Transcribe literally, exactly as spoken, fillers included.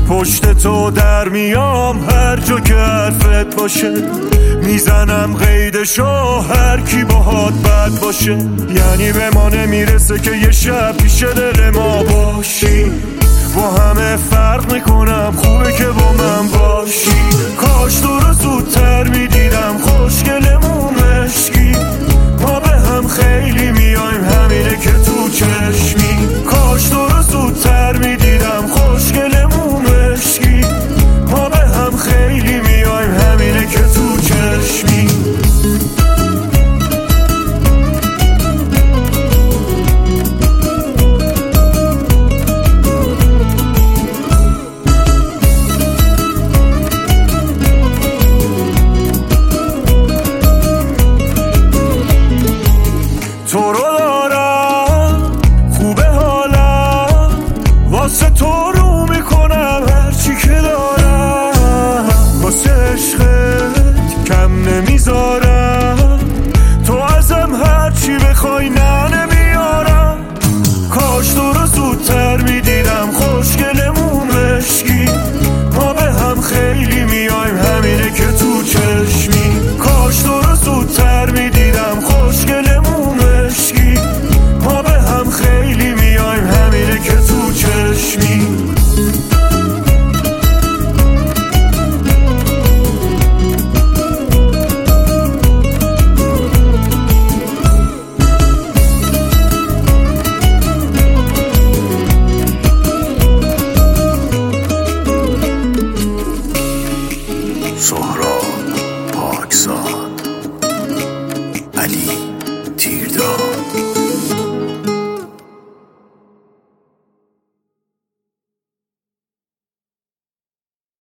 پشت تو در میام هر جا که حرفت باشه، میزنم قیدشو هر کی باهات بد باشه. یعنی به ما نمیرسه که یه شب پیش دل ما باشی، با همه فرق میکنم خوبه که با من باشی. کاش تو رو زودتر میدیدم خوشگلمون مشکی، ما به هم خیلی میایم همینه که تو چشمی. کاش تو رو زودتر میدیدم خوشگلمون مشکی، ما به هم خیلی میایم همینه که تو چشمی. تو رو دارم خوبه حالم، واسه تو رو میکنم هرچی که دارم، واسه عشقت کم نمیذارم، تو ازم هرچی بخوای نه نمیارم. کاش تو رو زودتر میدیدم خوشگلمون مشکی، ما به هم خیلی میایم همینه که تو چشمی. کاش تو رو زودتر میدیدم خوشگلمون مشکی، ما به هم خیلی میایم همینه که تو چشمی. سهراب پاکزاد، علی تیرداد.